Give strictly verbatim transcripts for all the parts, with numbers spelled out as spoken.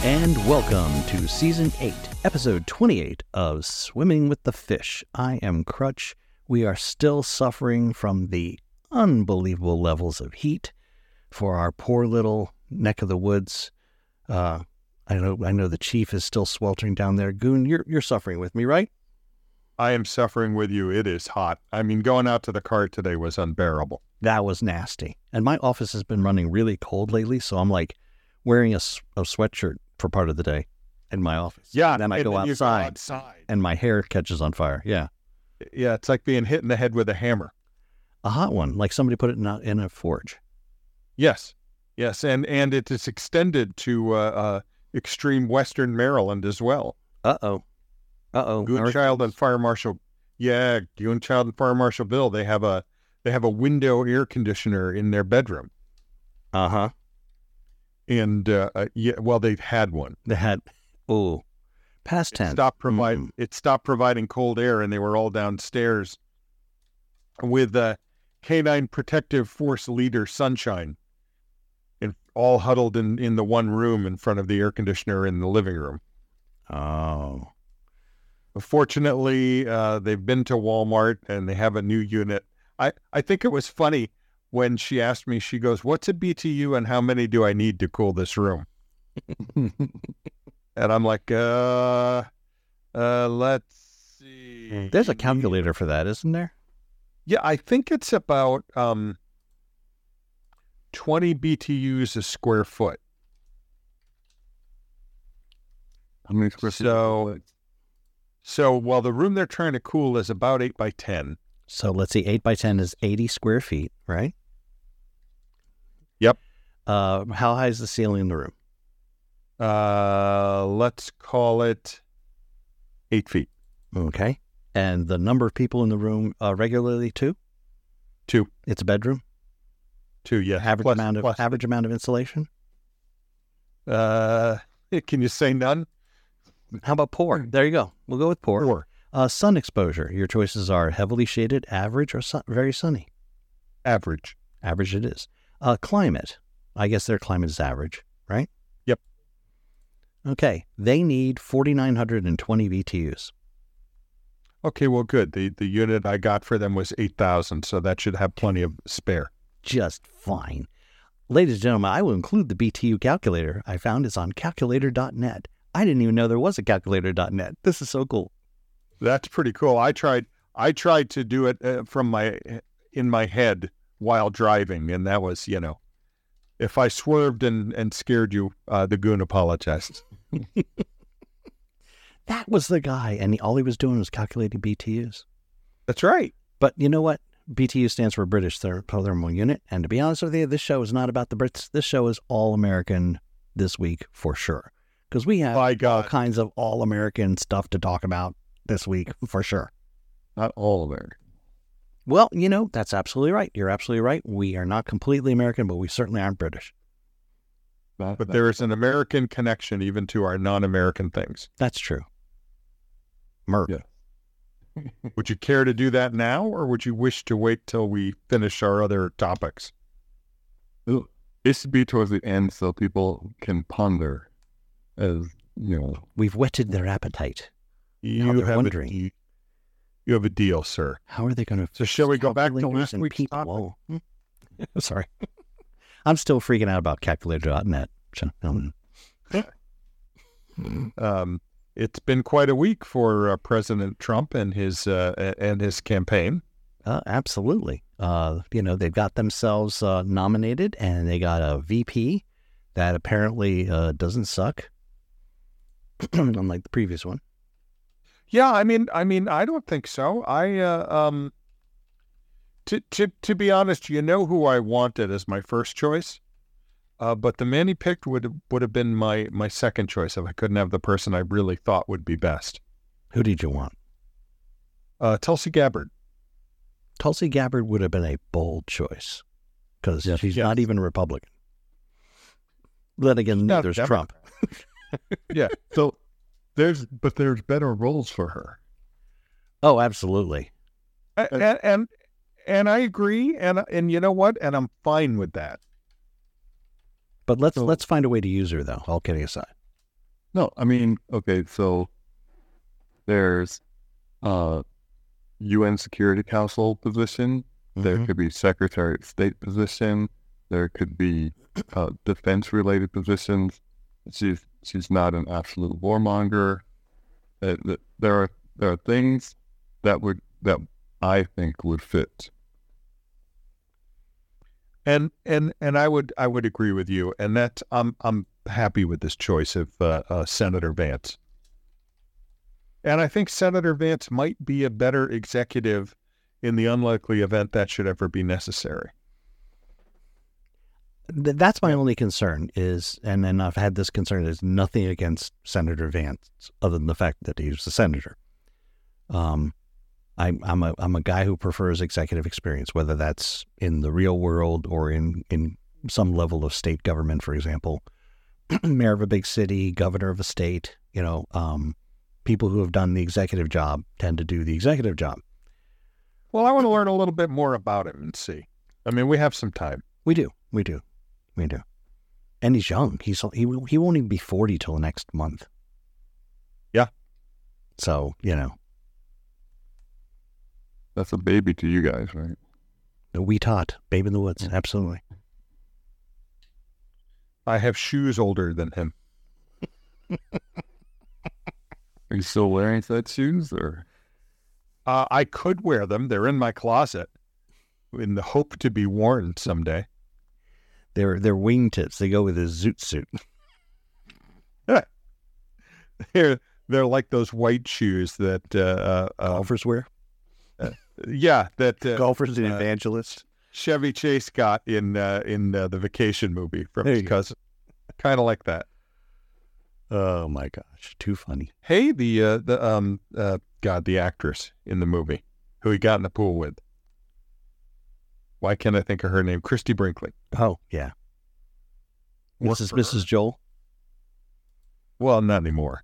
And welcome to Season eight, Episode twenty-eight of Swimming with the Fish. I am Crutch. We are still suffering from the unbelievable levels of heat for our poor little neck of the woods. Uh, I know I know the chief is still sweltering down there. Goon, you're, you're suffering with me, right? I am suffering with you. It is hot. I mean, going out to the car today was unbearable. That was nasty. And my office has been running really cold lately, so I'm like wearing a, a sweatshirt for part of the day in my office. Yeah. And then I and go, then outside, go outside and my hair catches on fire. Yeah. Yeah, it's like being hit in the head with a hammer. A hot one, like somebody put it in a, in a forge. Yes. Yes. And, and it is extended to uh, uh, extreme Western Maryland as well. Uh-oh. Uh-oh. Goonchild and Fire Marshal. Yeah. Goonchild and Fire Marshal Bill. They have a, they have a window air conditioner in their bedroom. Uh-huh. And, uh, uh, yeah, well, they've had one. They had, oh, past tense. It stopped, provide, mm-hmm. it stopped providing cold air, and they were all downstairs with uh, Canine Protective Force leader Sunshine, and all huddled in, in the one room in front of the air conditioner in the living room. Oh. Fortunately, uh, they've been to Walmart, and they have a new unit. I, I think it was funny when she asked me, she goes, "What's a B T U and how many do I need to cool this room?" And I'm like, uh, uh, let's see. There's a calculator for that, isn't there? Yeah, I think it's about um, twenty B T Us a square foot. How many square feet? So, so, well, the room they're trying to cool is about eight by ten. So let's see, eight by ten is eighty square feet, right? Yep. Uh, how high is the ceiling in the room? Uh, let's call it eight feet. Okay. And the number of people in the room uh, regularly, two? Two. It's a bedroom? Two, yeah. Average Plus- amount of plus- average amount of insulation? Uh, can you say none? How about poor? There you go. We'll go with poor. Four. Uh, sun exposure. Your choices are heavily shaded, average, or sun- very sunny. Average. Average it is. Uh, climate. I guess their climate is average, right? Yep. Okay. They need four thousand nine hundred twenty B T Us. Okay, well, good. The the unit I got for them was eight thousand, so that should have plenty of spare. Just fine. Ladies and gentlemen, I will include the B T U calculator I found. It's on calculator dot net. I didn't even know there was a calculator dot net. This is so cool. That's pretty cool. I tried I tried to do it uh, from my in my head while driving, and that was, you know, if I swerved and, and scared you, uh, the goon apologized. That was the guy, and he, all he was doing was calculating B T Us. That's right. But you know what? B T U stands for British Thermal Unit, and to be honest with you, this show is not about the Brits. This show is all-American this week for sure, because we have My all God. kinds of all-American stuff to talk about this week for sure. Not all American. Well, you know, that's absolutely right. You're absolutely right. We are not completely American, but we certainly aren't British. That, But that- there is an American connection even to our non-American things. That's true. Merc. Yeah. Would you care to do that now, or would you wish to wait till we finish our other topics? It'll- It should be towards the end so people can ponder, as you know. We've whetted their appetite. You they're have wondering. a de- you have a deal, sir. How are they going to... So shall we go back to calculators last and week's people? topic? Whoa. Hmm. Sorry. I'm still freaking out about calculator dot net. Um, Um, it's been quite a week for uh, President Trump and his uh, a- and his campaign. Uh, absolutely. Uh, you know, they've got themselves uh, nominated, and they got a V P that apparently uh, doesn't suck, unlike the previous one. Yeah, I mean, I mean, I don't think so. I uh, um, to to to be honest, you know who I wanted as my first choice, uh, but the man he picked would would have been my my second choice if I couldn't have the person I really thought would be best. Who did you want? Uh, Tulsi Gabbard. Tulsi Gabbard would have been a bold choice because Yes. she's Yes. not even a Republican. Then again, not a there's Democrat. Trump. Yeah. So there's, but there's better roles for her. Oh, absolutely. A- and, and and I agree, and and you know what? And I'm fine with that. But let's So- let's find a way to use her, though. All kidding aside. No, I mean, okay, so there's uh U N Security Council position. There Mhm. could be Secretary of State position. There could be uh, defense-related positions. She's she's not an absolute warmonger. Uh, th- there are there are things that would that I think would fit. And and and I would I would agree with you. And that I'm I'm happy with this choice of uh, uh, Senator Vance. And I think Senator Vance might be a better executive in the unlikely event that should ever be necessary. Th- That's my only concern is, and and I've had this concern, is nothing against Senator Vance other than the fact that he's a senator. Um, I'm I'm a I'm a guy who prefers executive experience, whether that's in the real world or in in some level of state government, for example, mayor of a big city, governor of a state. You know, um, people who have done the executive job tend to do the executive job. Well, I want to learn a little bit more about him and see. I mean, we have some time. We do, we do, we do. And he's young. He's he he won't even be forty till next month. Yeah. So you know, That's a baby to you guys, right? the wee tot, babe in the woods, absolutely. I have shoes older than him. Are you still wearing such shoes, or? Uh, I could wear them. They're in my closet in the hope to be worn someday. They're they're wingtips. They go with his zoot suit. They're, they're like those white shoes that, uh, uh, uh, Golfers wear. yeah, that uh, Golfers and uh, evangelists. Chevy Chase got in uh, in uh, the Vacation movie from There his you go. cousin. Kind of like that. Oh my gosh, too funny. Hey, the uh, the um uh, God, the actress in the movie who he got in the pool with. Why can't I think of her name? Christy Brinkley. Oh yeah, Worked Missus for Missus her. Joel, Well, not anymore.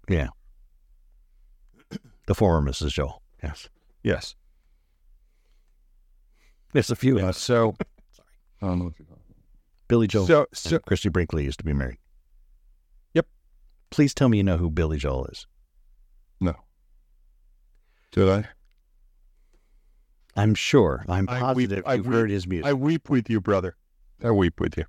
the former Missus Joel. Yes, Yes. there's a few. Yeah, so I don't know what you're talking about. Billy Joel so and so Christy Brinkley used to be married. Yep. Please tell me you know who Billy Joel is. No. Did I? I'm sure. I'm I weep- positive I you've weep- heard his music. I weep with you, brother. I weep with you.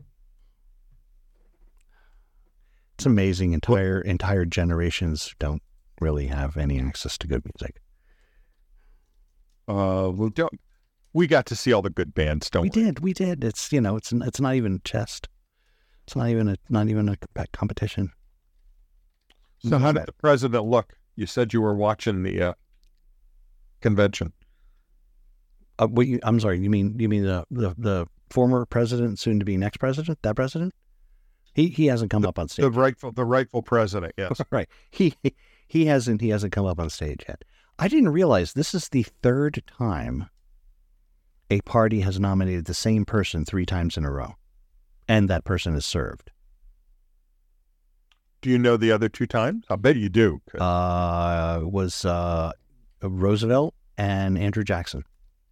It's amazing. Entire entire generations don't really have any access to good music. Uh, well, Don't we got to see all the good bands? Don't We we? did, we did. It's you know, it's it's not even a test. It's not even a not even a comp- competition. So how did the president look? You said you were watching the uh, convention. Uh, what you, I'm sorry. You mean you mean the, the the former president, soon to be next president? That president? He he hasn't come up on stage. The rightful, the rightful president. Yes. Right. He he hasn't he hasn't come up on stage yet. I didn't realize this is the third time a party has nominated the same person three times in a row, and that person is served. Do you know the other two times? I bet you do. 'Cause Uh, was uh, Roosevelt and Andrew Jackson.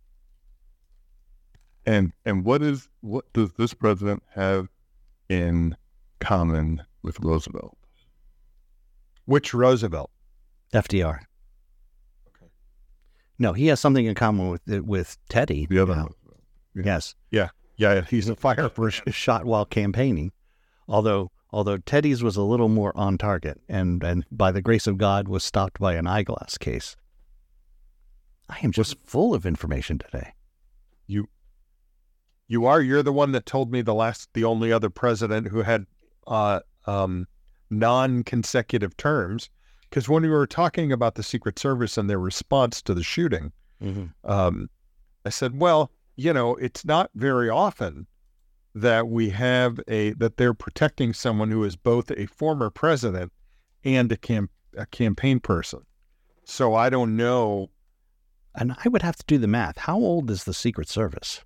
and and what is what does this president have in common with Roosevelt? Which Roosevelt? F D R. Okay. No, he has something in common with with Teddy. The other Yeah. Roosevelt. Yeah. Yes, Yeah, he's a fire was shot while campaigning. Although although Teddy's was a little more on target, and and by the grace of God was stopped by an eyeglass case. I am just full of information today. You you are. You're the one that told me the last, the only other president who had uh, um, non-consecutive terms. Because when we were talking about the Secret Service and their response to the shooting, um, I said, well, you know, it's not very often that we have a, that they're protecting someone who is both a former president and a, cam- a campaign person. So I don't know. And I would have to do the math. How old is the Secret Service?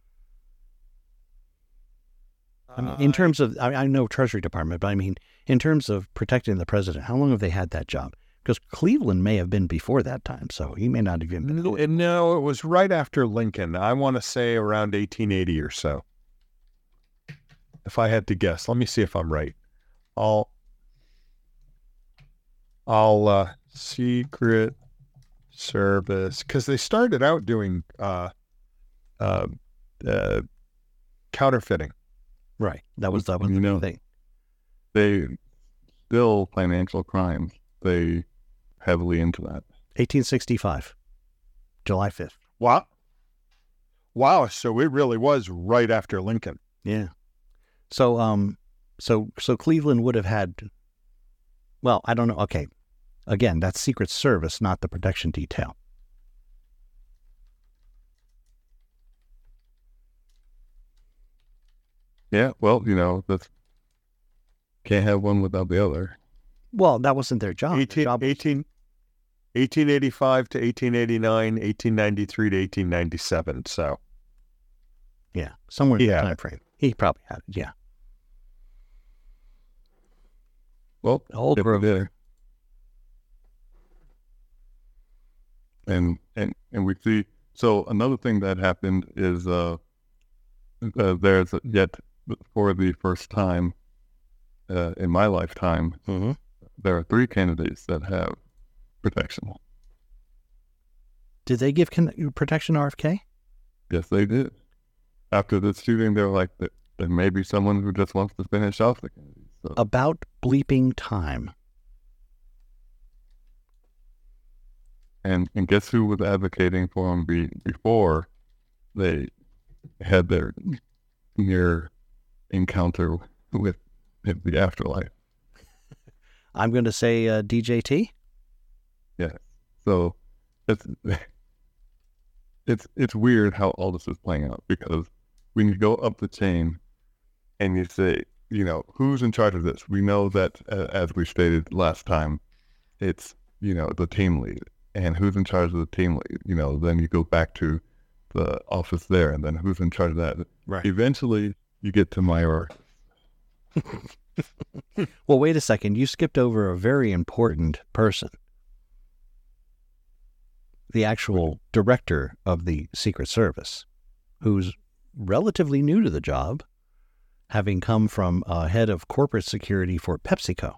I mean, in Uh, terms of, I, I know Treasury Department, but I mean, in terms of protecting the president, how long have they had that job? Because Cleveland may have been before that time, so he may not have even been. No, and no, it was right after Lincoln. I want to say around eighteen eighty or so. If I had to guess, let me see if I'm right. I'll I'll uh, Secret Service, because they started out doing uh, uh, uh, counterfeiting. Right. That was that was You the know, thing. They still financial crimes. They heavily into that. eighteen sixty-five, July fifth. Wow. Wow. So it really was right after Lincoln. Yeah. So um, so so Cleveland would have had. Well, I don't know. Okay, again, that's Secret Service, not the protection detail. Yeah, well, you know, that's can't have one without the other. Well, that wasn't their job. Their eighteen, job was- eighteen, eighteen eighty-five to eighteen eighty-nine, eighteen ninety-three to eighteen ninety-seven. So, yeah, somewhere in Yeah. that time frame. He probably had it. Yeah. Well, Old if Grove. we did. And and and we see. So another thing that happened is uh, uh there's yet for the first time uh, in my lifetime, Mm-hmm. there are three candidates that have protection. Did they give con- protection to R F K? Yes, they did. After the shooting, they were like, there, there may be someone who just wants to finish off the Kennedys. So, About bleeping time. and and guess who was advocating for them be, before they had their near encounter with the afterlife? I'm going to say uh, D J T. So it's it's it's weird how all this is playing out, because when you go up the chain and you say, you know, who's in charge of this? We know that, uh, as we stated last time, it's, you know, the team lead. And who's in charge of the team lead? You know, then you go back to the office there, and then who's in charge of that? Right. Eventually, you get to Mayor. Well, wait a second. You skipped over a very important person. The actual director of the Secret Service, who's relatively new to the job, having come from uh, head of corporate security for PepsiCo.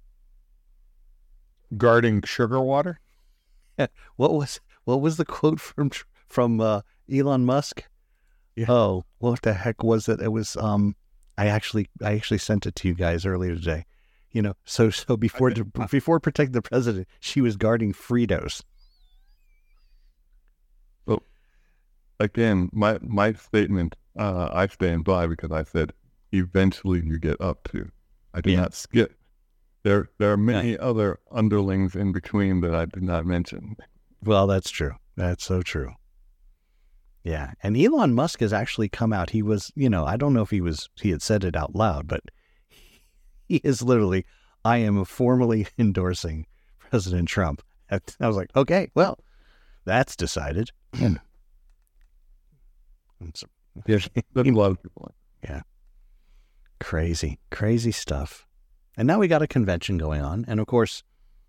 guarding sugar water. What was what was the quote from from uh, Elon Musk? Yeah. Oh, what the heck was it? It was um, I actually I actually sent it to you guys earlier today. You know, so so before Okay. before protecting the president, she was guarding Fritos. Again, my my statement, uh, I stand by, because I said eventually you get up to. I did Yeah. not skip. There there are many other underlings in between that I did not mention. Well, that's true. That's so true. Yeah, and Elon Musk has actually come out. He was, you know, I don't know if he was he had said it out loud, but he is literally, I am formally endorsing President Trump. I was like, okay, well, that's decided. It's Yes, that's a lot of people. crazy, crazy stuff. And now we got a convention going on, and of course,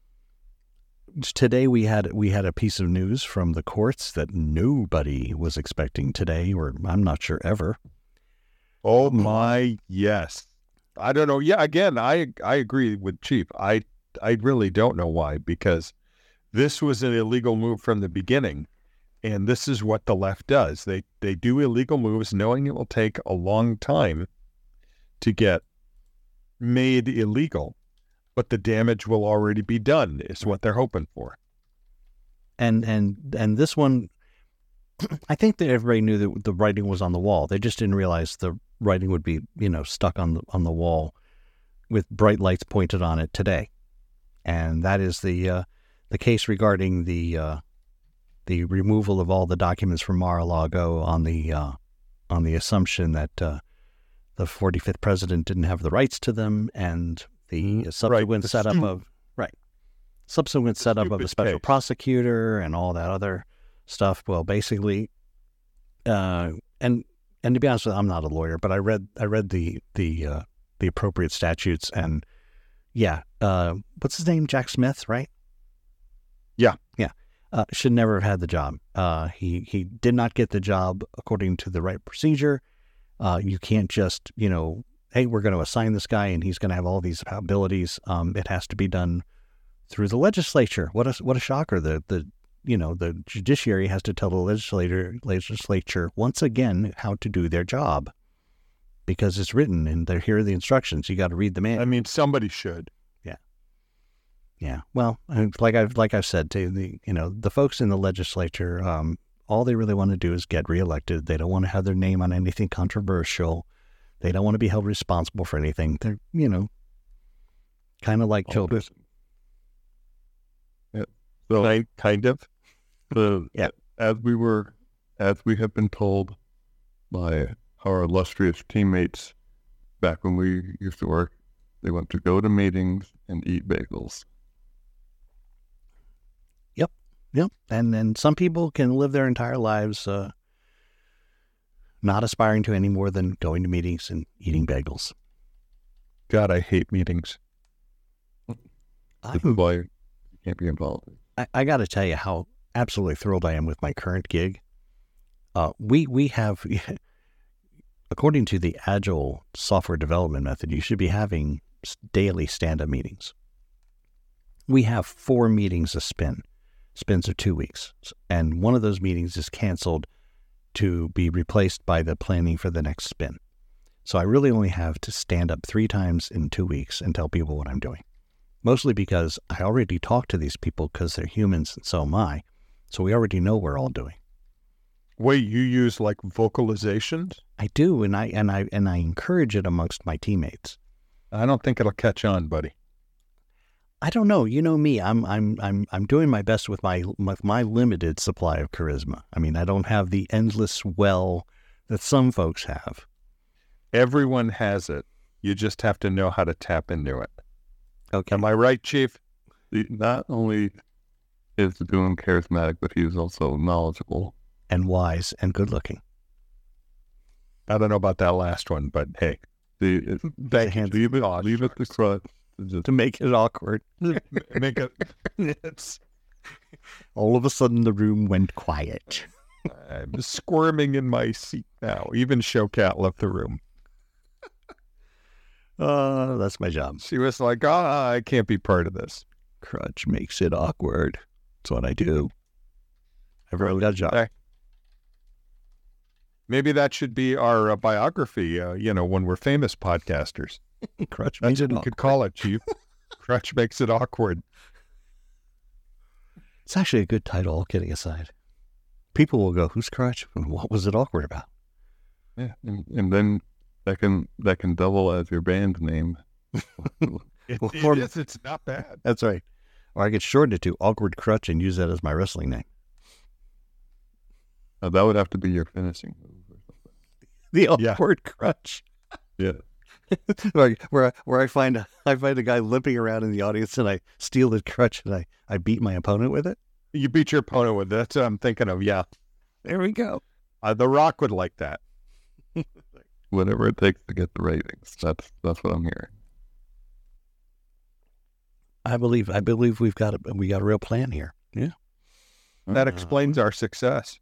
today we had we had a piece of news from the courts that nobody was expecting today, or I'm not sure ever. Oh my, yes. I don't know. Yeah, again, I I agree with Chief. I I really don't know why, because this was an illegal move from the beginning, and this is what the left does. They they do illegal moves knowing it will take a long time to get made illegal, but the damage will already be done, is what they're hoping for. And and and this one, I think that everybody knew that the writing was on the wall. They just didn't realize the writing would be, you know, stuck on the on the wall with bright lights pointed on it today. And that is the uh, the case regarding the uh, the removal of all the documents from Mar-a-Lago on the uh, on the assumption that uh, the forty-fifth president didn't have the rights to them, and the subsequent the setup stu- of right subsequent The setup of a stupid special case. prosecutor and all that other stuff. Well, basically, uh, and and to be honest with you, I'm not a lawyer, but I read I read the the uh, the appropriate statutes, and yeah, uh, what's his name? Jack Smith, right? Yeah. yeah, uh, should never have had the job. Uh, he he did not get the job according to the right procedure. Uh, you can't just, you know, hey, we're going to assign this guy and he's going to have all these abilities. Um, it has to be done through the legislature. What a what a shocker! The the you know the judiciary has to tell the legislator legislature once again how to do their job because it's written and they're here are the instructions. You got to read them in. I mean, somebody should. Yeah, yeah. Well, like I've like I've said to the you know the folks in the legislature, um, all they really want to do is get reelected. They don't want to have their name on anything controversial. They don't want to be held responsible for anything. They're you know kind of like Oh, children. Yeah. So Kind, kind of. the Yeah. as we were as we have been told by our illustrious teammates back when we used to work, they want to go to meetings and eat bagels. Yep. And and some people can live their entire lives uh, not aspiring to any more than going to meetings and eating bagels. God, I hate meetings. This I, is why you can't be involved. I, I got to tell you how absolutely thrilled I am with my current gig. Uh, we we have, according to the Agile software development method, you should be having s- daily stand-up meetings. We have four meetings a spin. Spins are two weeks. And one of those meetings is canceled to be replaced by the planning for the next spin. So I really only have to stand up three times in two weeks and tell people what I'm doing. Mostly because I already talk to these people because they're humans and so am I. So we already know what we're all doing. Wait, you use like vocalizations? I do, and I and I and I encourage it amongst my teammates. I don't think it'll catch on, buddy. I don't know. You know me. I'm I'm I'm I'm doing my best with my with my limited supply of charisma. I mean, I don't have the endless well that some folks have. Everyone has it. You just have to know how to tap into it. Okay. Am I right, Chief? The, not only is Boone charismatic, but he is also knowledgeable. And wise and good looking. I don't know about that last one, but hey, The, it, thank you. leave it, leave it to Crutch. to just- To make it awkward. Make it. It's. All of a sudden the room went quiet. I'm squirming in my seat now. Even Showcat left the room. Uh, that's my job. She was like, "Ah, I can't be part of this." Crutch makes it awkward. That's what I do. Everyone got a job. Okay. Maybe that should be our uh, biography. Uh, you know, when we're famous podcasters, Crutch that's makes what it we awkward. could call it, Chief. Crutch makes it awkward. It's actually a good title, all kidding aside. People will go, who's Crutch? And what was it awkward about? Yeah, and, and then that can that can double as your band name. It, Well, it for- is. It's not bad. That's right. Or I could shorten it to Awkward Crutch and use that as my wrestling name. Uh, that would have to be your finishing move. Or something. The Yeah. Awkward Crutch. Yeah. Like, where I, where I find a, I find a guy limping around in the audience and I steal the crutch and I, I beat my opponent with it. You beat your opponent with it. That's what I'm thinking of. Yeah, There we go. uh, The Rock would like that. Whatever it takes to get the ratings. That's that's what I'm hearing. I believe I believe we've got a we got a real plan here. Yeah. That Uh, explains our success.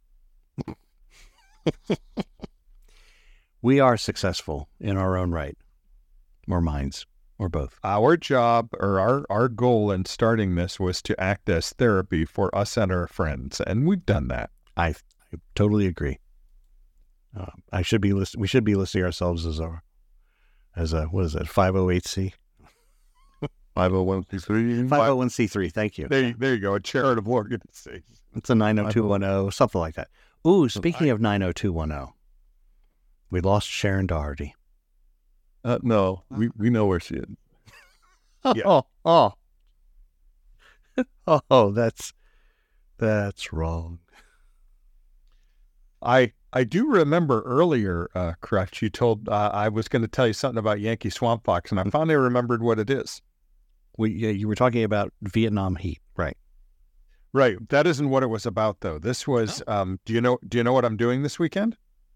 We are successful in our own right. Or minds. Or both. Our job or our, our goal in starting this was to act as therapy for us and our friends, and we've done that. I, I totally agree. Uh, I should be list- we should be listing ourselves as a as a what is it, five oh eight C? five oh one c three. five oh one c three, thank you. There, you- there you go, a charitable organization. It's a nine oh two one oh, something like that. Ooh, speaking of nine oh two one oh, we lost Sharon Doherty. Uh, no, we, we know where she is. Yeah. Oh, oh. Oh, that's that's wrong. I I do remember earlier, uh, Crutch, you told uh, I was going to tell you something about Yankee Swamp Fox, and I finally remembered what it is. We yeah, you were talking about Vietnam Heat, right? Right, that isn't what it was about, though. This was. Um, do you know? Do you know what I'm doing this weekend?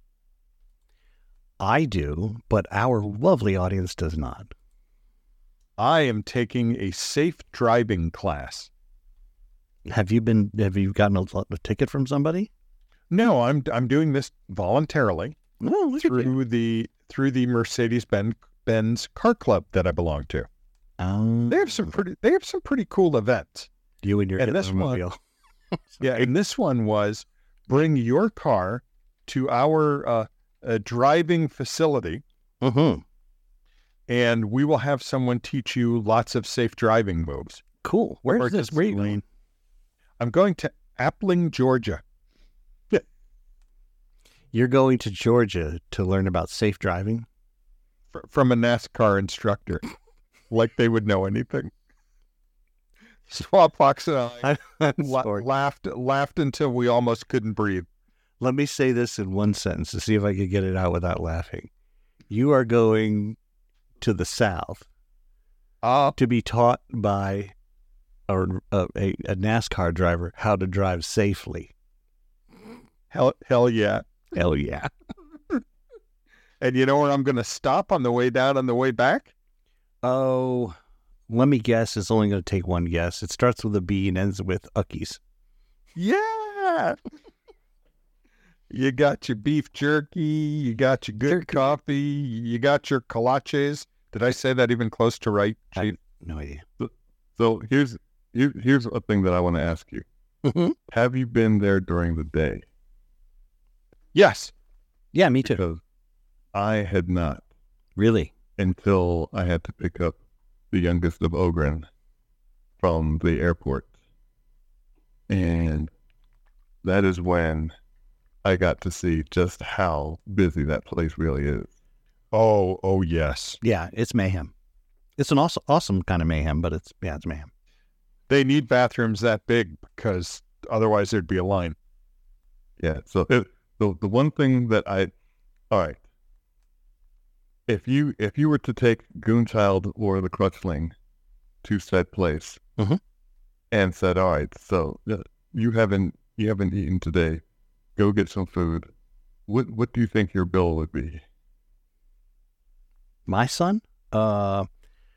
I do, but our lovely audience does not. I am taking a safe driving class. Have you been? Have you gotten a, a ticket from somebody? No, I'm I'm doing this voluntarily Oh, look at you. through the through the Mercedes Benz Benz Car Club that I belong to. Um, They have some pretty. They have some pretty cool events. you and your and this one- Hitlermobile. Yeah, and this one was bring your car to our uh, uh, driving facility, Mm-hmm. and we will have someone teach you lots of safe driving moves. Cool. Or Where's this? just Where are you lane. going? I'm going to Appling, Georgia. You're going to Georgia to learn about safe driving? fr- from a NASCAR instructor, like they would know anything. Swap Fox and I I'm la- sorry. laughed laughed until we almost couldn't breathe. Let me say this in one sentence to see if I could get it out without laughing. You are going to the South Uh, to be taught by a, a, a NASCAR driver how to drive safely. hell, hell yeah. Hell yeah. And you know where I'm going to stop on the way down on the way back? Oh, let me guess. It's only going to take one guess. It starts with a B and ends with Uckies. Yeah. You got your beef jerky. You got your good Jerky. coffee. You got your kolaches. Did I say that even close to right, I- Chief? No idea. So here's here, here's a thing that I want to ask you. Mhm. Have you been there during the day? Yes. Yeah, me too. Because I had not Really? until I had to pick up the youngest of Ogren from the airport. And that is when I got to see just how busy that place really is. Oh, oh, yes. Yeah, it's mayhem. It's an awesome, awesome kind of mayhem, but it's, yeah, it's mayhem. They need bathrooms that big because otherwise there'd be a line. Yeah. So it, the the one thing that I, all right. If you if you were to take Goonchild or the Crutchling to said place, Mhm. and said, all right, so uh, you haven't you haven't eaten today, go get some food. What what do you think your bill would be? My son, uh,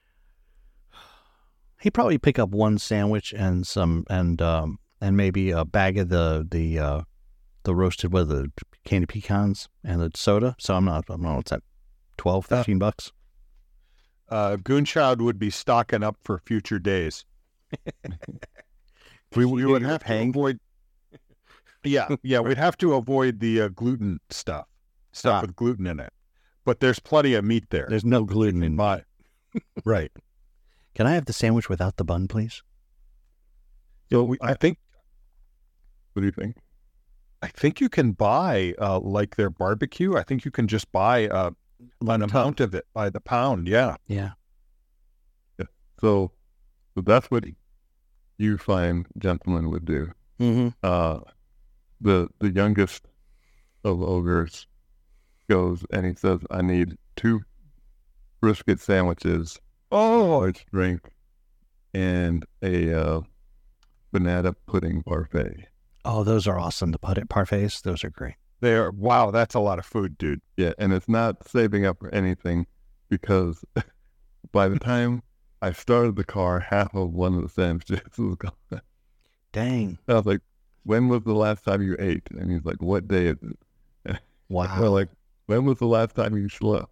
he'd probably pick up one sandwich and some, and um, and maybe a bag of the the uh, the roasted with the candy pecans and the soda. So I'm not, I'm not, what's that, twelve, fifteen bucks? Uh, Goonchild would be stocking up for future days. we, we would You're have paying? to avoid. Yeah, yeah, we'd have to avoid the uh, gluten stuff, stuff Ah. with gluten in it. But there's plenty of meat there. There's no gluten in My, right. Can I have the sandwich without the bun, please? So we, I think What do you think? I think you can buy uh, like their barbecue. I think you can just buy uh, an amount of it by the pound. Yeah. Yeah. So, so that's what you fine gentlemen would do. Mm-hmm. Uh, the the youngest of ogres goes and he says, I need two brisket sandwiches, Oh, large drink, and a uh, banana pudding parfait. Oh, those are awesome. The put parfaits, those are great. they are. Wow, that's a lot of food, dude. Yeah, and it's not saving up for anything because by the time I started the car, half of one of the sandwiches was gone. Dang. I was like, when was the last time you ate? And he's like, what day is it? Wow. We're like, when was the last time you slept?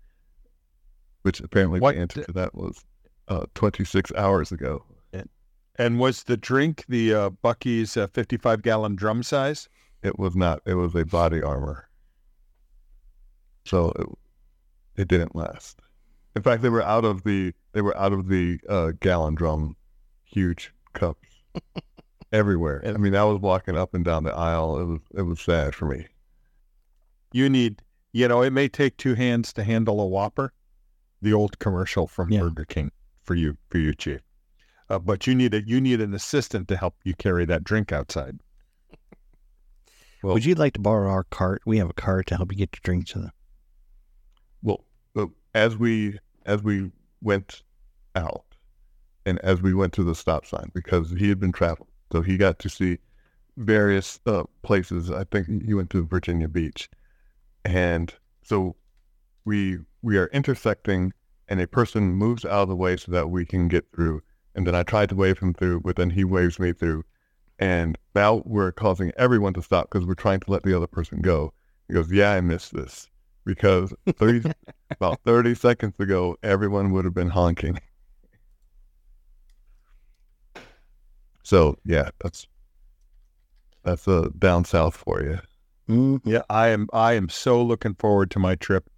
Which apparently What the answer d- to that was uh, twenty-six hours ago. And was the drink the uh, Bucky's uh, fifty-five gallon drum size? It was not. It was a body armor. So it, it didn't last. In fact, they were out of the they were out of the uh, gallon drum, huge cups everywhere. I mean, I was walking up and down the aisle. It was it was sad for me. You need, you know, it may take two hands to handle a Whopper, the old commercial from Yeah. Burger King for you, for you, Chief. Uh, but you need a you need an assistant to help you carry that drink outside. Well, Would you like to borrow our cart? We have a cart to help you get your drink to the. Well, uh, as we as we went out, and as we went to the stop sign, because he had been traveling, so he got to see various uh, places. I think he went to Virginia Beach, and so we we are intersecting, and a person moves out of the way so that we can get through. And then I tried to wave him through, but then he waves me through, and now we're causing everyone to stop because we're trying to let the other person go. He goes, "Yeah, I missed this." Because thirty, about thirty seconds ago, everyone would have been honking. So yeah, that's that's a down south for you. Mm. Yeah, I am. I am so looking forward to my trip,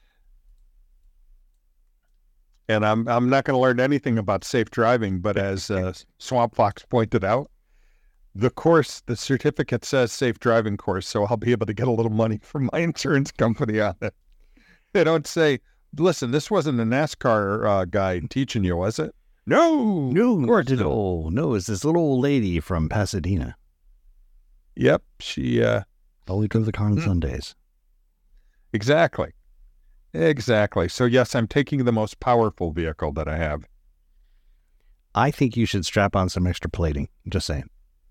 and I'm I'm not going to learn anything about safe driving. But as uh, Swamp Fox pointed out, the course, the certificate says safe driving course, so I'll be able to get a little money from my insurance company on it. They don't say, "Listen, this wasn't a NASCAR uh, guy teaching you, was it?" No, No, of course did not. oh no, it's this little old lady from Pasadena. Yep, she. Uh, Only drove the car on Mm. Sundays. exactly, exactly. So yes, I'm taking the most powerful vehicle that I have. I think you should strap on some extra plating. Just saying.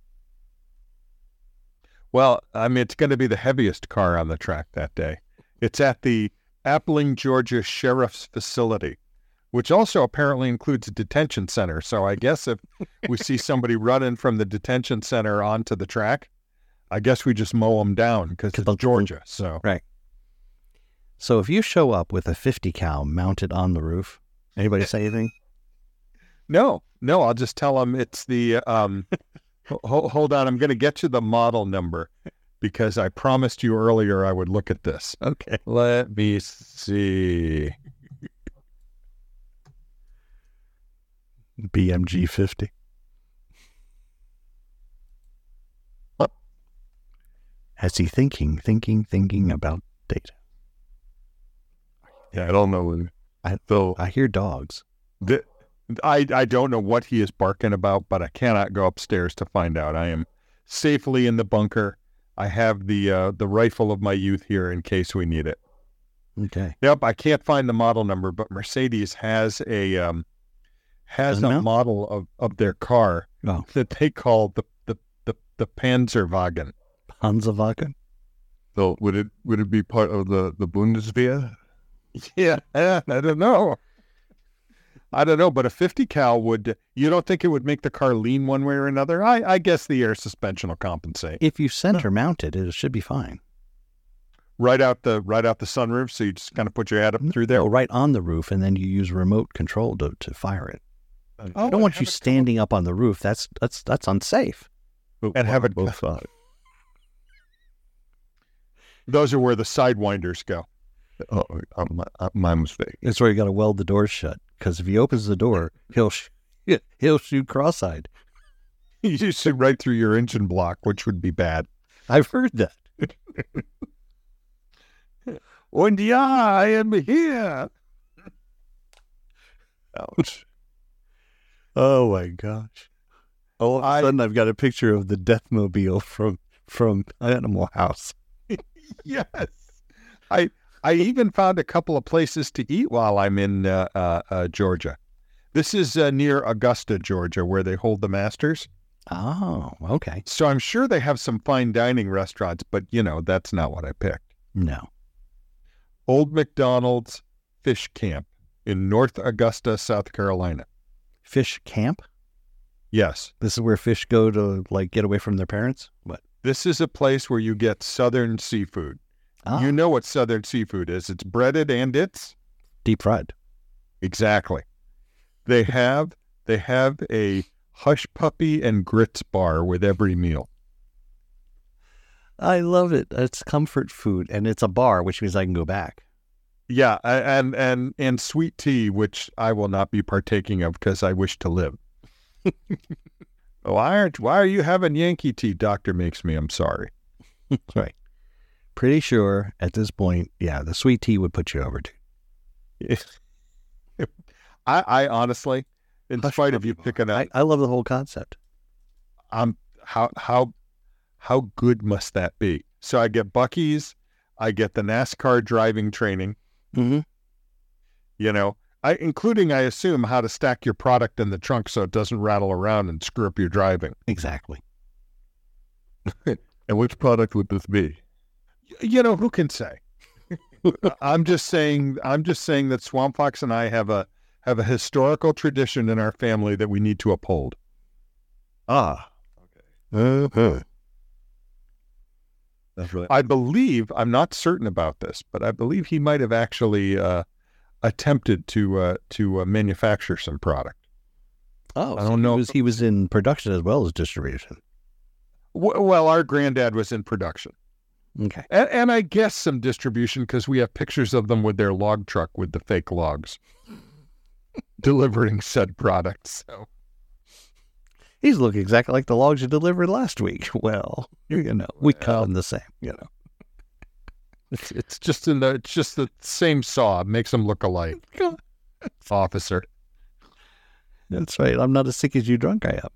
Well, I mean, it's going to be the heaviest car on the track that day. It's at the Appling, Georgia Sheriff's Facility, which also apparently includes a detention center. So I guess if we see somebody running from the detention center onto the track, I guess we just mow them down because it's they'll- Georgia. So So if you show up with a fifty cal mounted on the roof, anybody say anything? no, no, I'll just tell them it's the, um, ho- hold on, I'm going to get you the model number because I promised you earlier I would look at this. Okay. Let me see. B M G fifty. As he thinking, thinking, thinking about data. Yeah, I don't know. What, I- so I hear dogs. The, I, I don't know what he is barking about, but I cannot go upstairs to find out. I am safely in the bunker. I have the uh, the rifle of my youth here in case we need it. Okay. Yep, I can't find the model number, but Mercedes has a um, has Doesn't a matter. model of, of their car Oh, that they call the the the, the Panzerwagen. Hansa so would it would it be part of the the Bundeswehr? Yeah, eh, I don't know. I don't know, but a fifty cal would, you don't think it would make the car lean one way or another? I, I guess the air suspension will compensate. If you center mount it, it should be fine. Right out the right out the sunroof, so you just kind of put your head up through there. No, right on the roof, and then you use remote control to, to fire it. Oh, I don't and want have you it come standing up on the roof. That's that's that's unsafe. And have it- both sides. up- Those are where the sidewinders go. Oh, uh, my, uh, my mistake. That's where you got to weld the door shut. Because if he opens the door, he'll sh- he'll shoot cross-eyed. You shoot right through your engine block, which would be bad. I've heard that. And yeah, I am here. Ouch. Oh my gosh! All of a I- sudden, I've got a picture of the Deathmobile from from Animal House. Yes. I I even found a couple of places to eat while I'm in uh, uh, uh, Georgia. This is uh, near Augusta, Georgia, where they hold the Masters. Oh, okay. So I'm sure they have some fine dining restaurants, but, you know, that's not what I picked. No. Old McDonald's Fish Camp in North Augusta, South Carolina. Fish camp. Yes. This is where fish go to like get away from their parents. What? This is a place where you get southern seafood. Ah, You know what southern seafood is. It's breaded and it's deep fried. exactly. They have they have a hush puppy and grits bar with every meal. I love it. It's comfort food, and it's a bar, which means I can go back. Yeah, a- and and and sweet tea, which I will not be partaking of because I wish to live. Why aren't why are you having Yankee tea? Doctor makes me. I'm sorry. Right. Pretty sure at this point, yeah, the sweet tea would put you over too. I, I honestly, in Hush spite of puppy you bar. picking up, I, I love the whole concept. I'm how how how good must that be? So I get Buc-ee's, I get the NASCAR driving training, Mm-hmm. you know, I including I assume how to stack your product in the trunk so it doesn't rattle around and screw up your driving. Exactly. And which product would this be? You know, who can say? I'm just saying I'm just saying that Swamp Fox and I have a have a historical tradition in our family that we need to uphold. Ah. Okay. Uh-huh. That's really I believe, I'm not certain about this, but I believe he might have actually uh, attempted to uh, to uh, manufacture some product. Oh, I so don't he know. was, he was in production as well as distribution. W- Well, our granddad was in production. Okay. And, and I guess some distribution because we have pictures of them with their log truck with the fake logs delivering said products. So. These look exactly like the logs you delivered last week. Well, you know, we cut Well. them the same, you know. It's, it's just in the it's just the same saw. It makes them look alike. Officer. That's right. I'm not as sick as you drunk I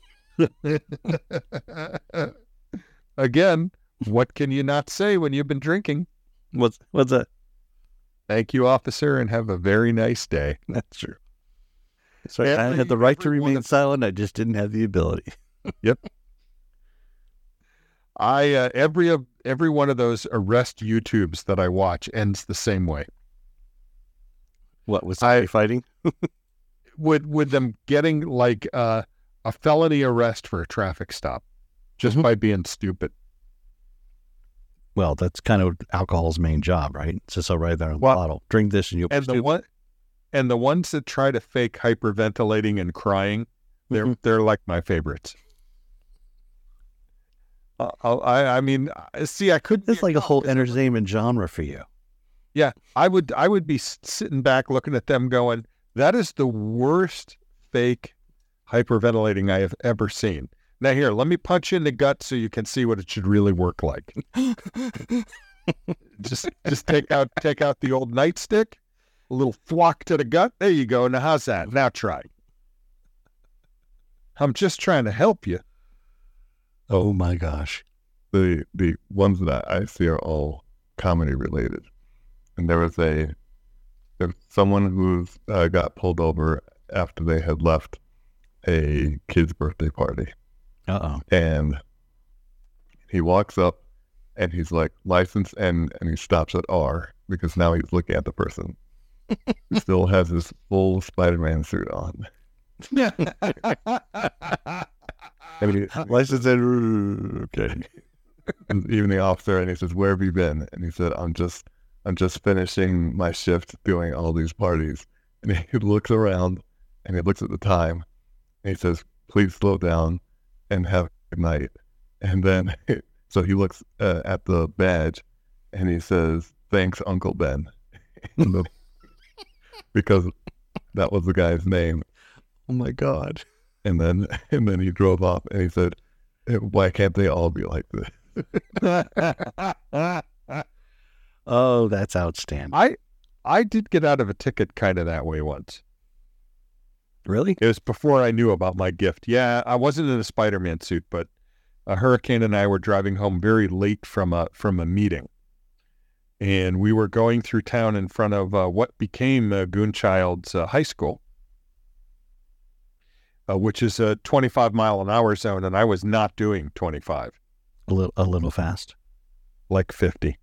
am. Again, what can you not say when you've been drinking? What's, what's that? Thank you, officer, and have a very nice day. That's true. That's right. I Every- had the right to every one remain of- silent. I just didn't have the ability. I uh, every of every one of those arrest YouTubes that I watch ends the same way. What was I- I fighting? With with them getting like uh, a felony arrest for a traffic stop just Mhm. by being stupid. Well, that's kind of alcohol's main job, right? It's just all right there on the Well, bottle. Drink this and you'll And be the stupid. one and the ones that try to fake hyperventilating and crying, they're Mhm. they're like my favorites. Uh, I I mean, uh, see, I could. It's like a whole entertainment genre for you. Yeah, I would I would be s- sitting back looking at them going, that is the worst fake hyperventilating I have ever seen. Now here, let me punch you in the gut so you can see what it should really work like. just just take out take out the old nightstick, a little thwack to the gut. There you go. Now how's that? Now try. I'm just trying to help you. Oh my gosh. The the ones that I see are all comedy related. And there was a there was someone who uh, got pulled over after they had left a kid's birthday party. Uh-oh. And he walks up and he's like, license, and, and he stops at R because now he's looking at the person. He still has his full Spider-Man suit on. And he, License and okay. and even the officer, and he says, where have you been? And he said, I'm just I'm just finishing my shift doing all these parties. And he looks around and he looks at the time and he says, please slow down and have a good night. And then, so he looks uh, at the badge and he says, thanks, Uncle Ben. Because that was the guy's name. Oh my God. And then, and then he drove off and he said, why can't they all be like this? Oh, that's outstanding. I I did get out of a ticket kind of that way once. Really? It was before I knew about my gift. Yeah, I wasn't in a Spider-Man suit, but a Hurricane and I were driving home very late from a from a meeting, and we were going through town in front of uh, what became uh, Goonchild's uh, high school, uh, which is a twenty-five mile an hour zone, and I was not doing twenty-five, A little, a little fast. like fifty.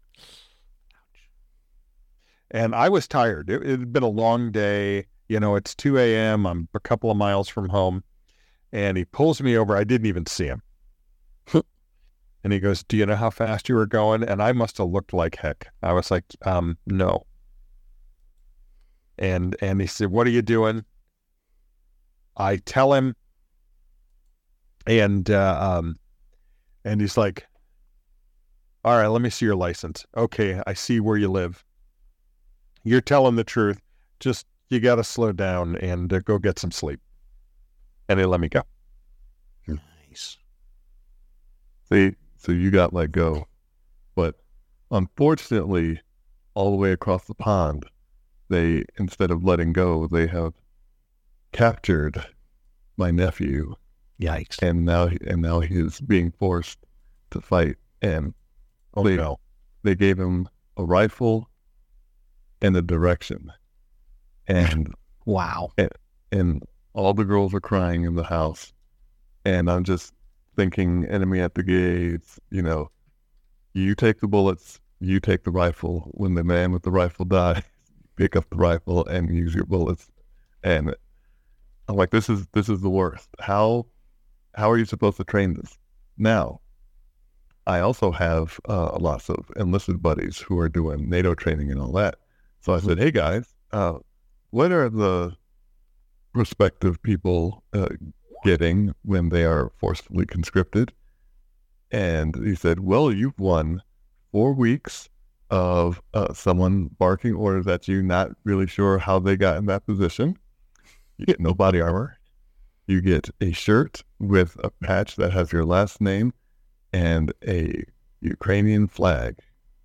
And I was tired. It, it had been a long day. You know, it's two a.m. I'm a couple of miles from home. And he pulls me over. I didn't even see him. And he goes, do you know how fast you were going? And I must have looked like heck. I was like, um, no. And and he said, what are you doing? I tell him. And uh, um, and he's like, all right, let me see your license. Okay, I see where you live. You're telling the truth. Just, you got to slow down and uh, go get some sleep. And they let me go. Nice. See, so you got let go. But unfortunately, all the way across the pond, they, instead of letting go, they have captured my nephew. Yikes. And now, and now he is being forced to fight. And Oh, they, no. they gave him a rifle and a direction. And Wow. and all the girls are crying in the house. And I'm just thinking, enemy at the gates, you know, you take the bullets, you take the rifle. When the man with the rifle dies, pick up the rifle and use your bullets. And I'm like, this is this is the worst. How how are you supposed to train this? Now, I also have uh, lots of enlisted buddies who are doing NATO training and all that. So I said, hey guys, uh, what are the prospective people uh, getting when they are forcibly conscripted. And he said, well, you've won four weeks of uh, someone barking orders at you, not really sure how they got in that position. You get no body armor. You get a shirt with a patch that has your last name and a Ukrainian flag.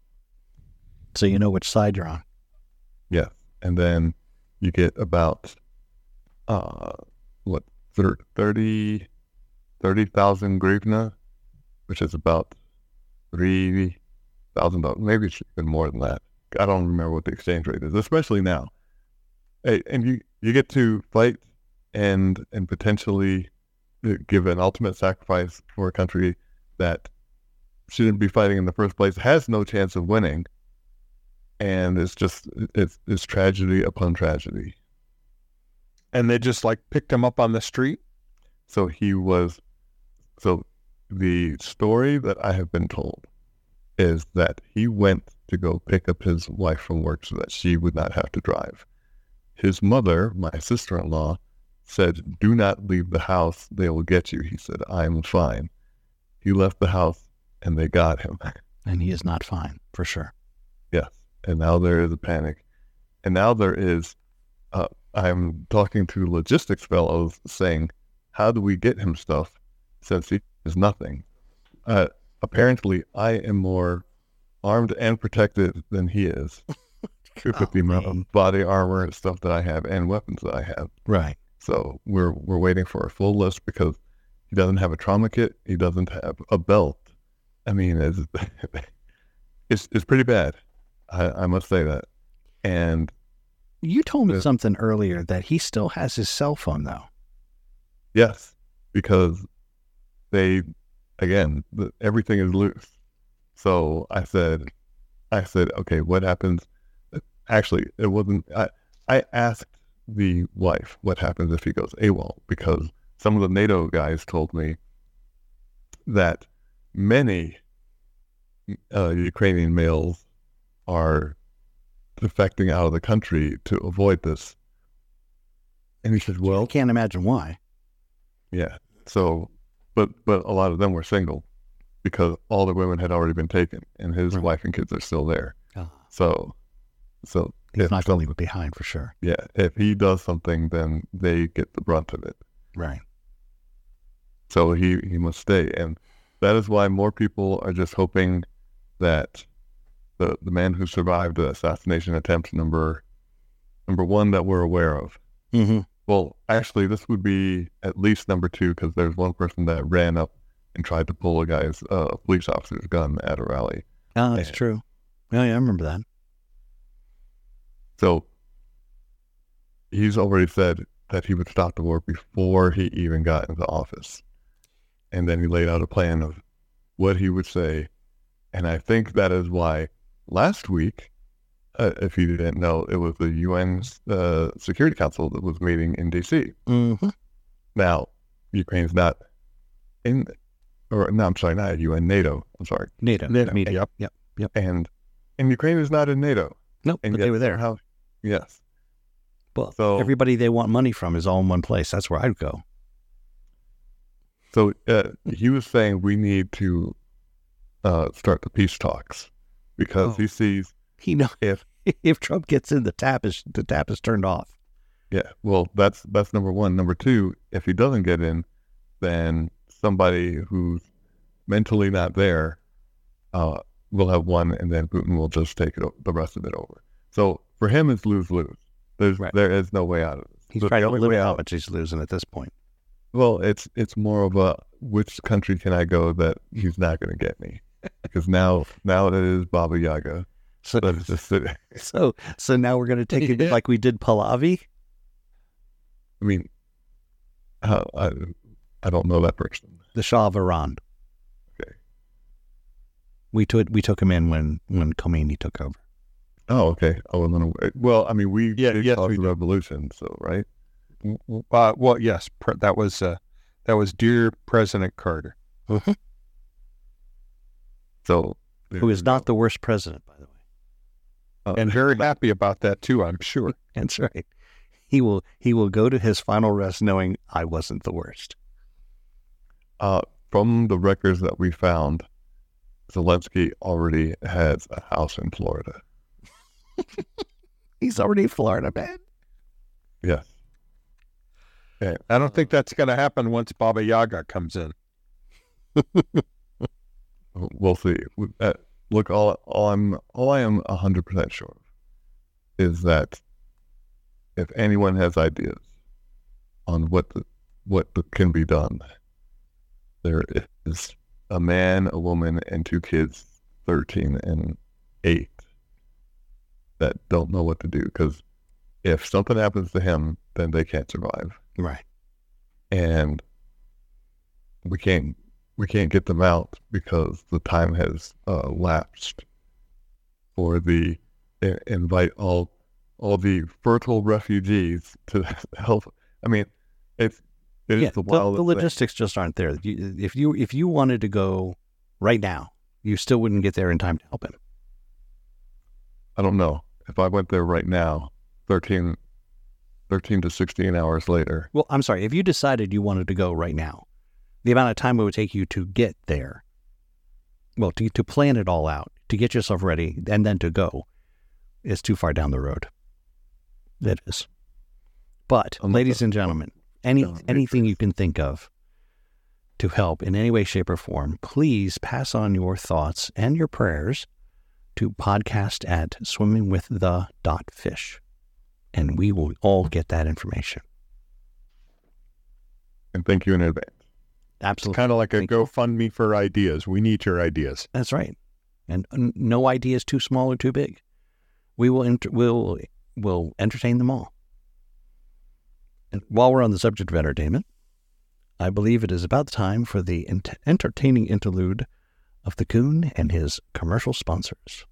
So you know which side you're on. Yeah. And then you get about, uh, what, thirty thousand grivna, which is about three thousand dollars. Maybe it's even more than that. I don't remember what the exchange rate is, especially now. Hey, and you, you get to fight and and potentially give an ultimate sacrifice for a country that shouldn't be fighting in the first place, has no chance of winning, and it's just it's it's tragedy upon tragedy. And they just like picked him up on the street. So he was. So the story that I have been told is that he went to go pick up his wife from work so that she would not have to drive. His mother, my sister-in-law, said, do not leave the house. They will get you. He said, I'm fine. He left the house and they got him. And he is not fine, for sure. Yes. And now there is a panic. And now there is, uh, I'm talking to logistics fellows saying, how do we get him stuff since he is nothing? Uh, apparently, I am more armed and protected than he is. With the amount of body armor and stuff that I have and weapons that I have. Right. So we're we're waiting for a full list because he doesn't have a trauma kit. He doesn't have a belt. I mean, it's it's, it's pretty bad. I, I must say that. And you told me the, something earlier that he still has his cell phone, though. Yes, because they, again, the, everything is loose. So I said, I said, okay, what happens? Actually, it wasn't. I I asked the wife what happens if he goes AWOL, because some of the NATO guys told me that many uh, Ukrainian males are defecting out of the country to avoid this. And he said, well, I can't imagine why. Yeah. So, but but a lot of them were single because all the women had already been taken, and his Right. wife and kids are still there. Oh. So, so He's if not some- going to leave it behind, for sure. yeah, if he does something, then they get the brunt of it. Right. So he, he must stay. And that is why more people are just hoping that the the man who survived the assassination attempt number number one that we're aware of. Mm-hmm. Well, actually, this would be at least number two, because there's one person that ran up and tried to pull a guy's uh, a police officer's gun at a rally. Oh, that's And- true. Oh, yeah, I remember that. So he's already said that he would stop the war before he even got into office. And then he laid out a plan of what he would say. And I think that is why last week, uh, if you didn't know, it was the U N uh, Security Council that was meeting in D C. Mm-hmm. Now, Ukraine's not in, or no, I'm sorry, not U N, NATO. I'm sorry. NATO. NATO. Media. Yep. Yep. Yep. And and Ukraine is not in NATO. Nope, And but yet they were there. somehow- yes. Well, So- everybody they want money from is all in one place. That's where I'd go. So uh, he was saying we need to uh, start the peace talks because Oh. he sees, He know If- if Trump gets in, the tap is the tap is turned off. yeah, well, that's that's number one. Number two, if he doesn't get in, then somebody who's mentally not there uh, will have won, and then Putin will just take it, o- the rest of it over. So for him, it's lose-lose. There's Right. there is no way out of this. He's The trying to only limit way how out- much he's losing at this point. Well, it's it's more of a which country can I go that he's not going to get me, because now now it is Baba Yaga. So, That is just it. so, so now we're going to take it Yeah. like we did Pahlavi. I mean, how, I I don't know that person. The Shah of Iran. Okay. We took we took him in when when Khomeini took over. Oh, okay. I wasn't aware. Well, I mean, we Yeah, did yes, cause we the did. revolution, so right. Uh, well, yes, pre- that was uh, that was dear President Carter. So there Who you is not go. the worst president, by the way. Uh, And very happy about that, too, I'm sure. That's right. he will he will go to his final rest knowing I wasn't the worst. Uh, from the records that we found, Zelensky already has a house in Florida. He's already in Florida, man. Yes. Okay. I don't think that's going to happen once Baba Yaga comes in. We'll see. Uh, look, all, all I'm all I am one hundred percent sure of is that if anyone has ideas on what the, what can be done, there is a man, a woman, and two kids, thirteen and eight, that don't know what to do. Because if something happens to him, then they can't survive. Right. And we can't we can't get them out because the time has uh, lapsed for the uh, invite all all the fertile refugees to help. I mean, it's it's Yeah, the the, wildest the thing. logistics just aren't there. You, if you if you wanted to go right now, you still wouldn't get there in time to help him. I don't know if I went there right now, thirteen, thirteen to sixteen hours later. Well, I'm sorry. If you decided you wanted to go right now, the amount of time it would take you to get there, well, to to plan it all out, to get yourself ready, and then to go, is too far down the road. It is. But, I'm ladies not- and gentlemen, any No, anything you can think of to help in any way, shape, or form, please pass on your thoughts and your prayers to podcast at swimmingwiththe.fish, and we will all get that information. And thank you in advance. Absolutely. Kind of like a Thank you. GoFundMe for ideas. We need your ideas. That's right. And n- no idea is too small or too big. We will enter- we'll, we'll entertain them all. And while we're on the subject of entertainment, I believe it is about time for the ent- entertaining interlude of the Goon and his commercial sponsors.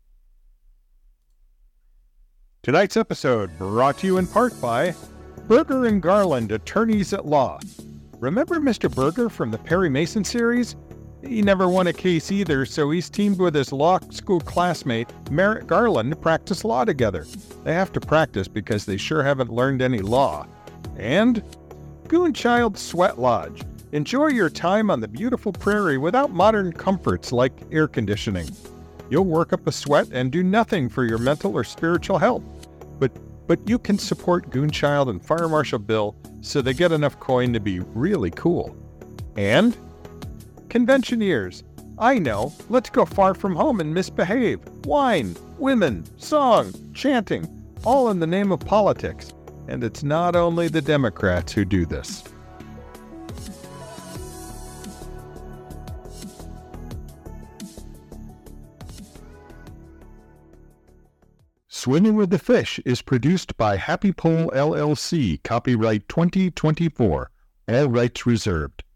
Tonight's episode brought to you in part by Berger and Garland, Attorneys at Law. Remember Mister Berger from the Perry Mason series? He never won a case either, so he's teamed with his law school classmate, Merritt Garland, to practice law together. They have to practice because they sure haven't learned any law. And Goonchild Sweat Lodge. Enjoy your time on the beautiful prairie without modern comforts like air conditioning. You'll work up a sweat and do nothing for your mental or spiritual health. But but you can support Goonchild and Fire Marshal Bill so they get enough coin to be really cool. And Conventioneers. I know. Let's go far from home and misbehave. Wine, women, song, chanting, all in the name of politics. And it's not only the Democrats who do this. Swimming with the Fish is produced by Happy Pole L L C, copyright twenty twenty-four, all rights reserved.